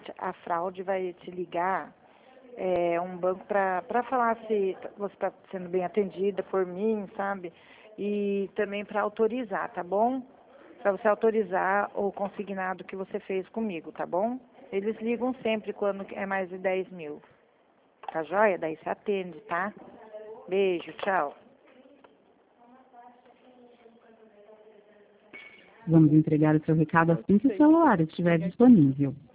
a fraude vai te ligar, um banco para falar se você está sendo bem atendida por mim, sabe? E também para autorizar, tá bom? Para você autorizar o consignado que você fez comigo, tá bom? Eles ligam sempre quando é mais de 10 mil. Tá joia? Daí você atende, tá? Beijo, tchau. Vamos entregar o seu recado assim que o celular estiver disponível.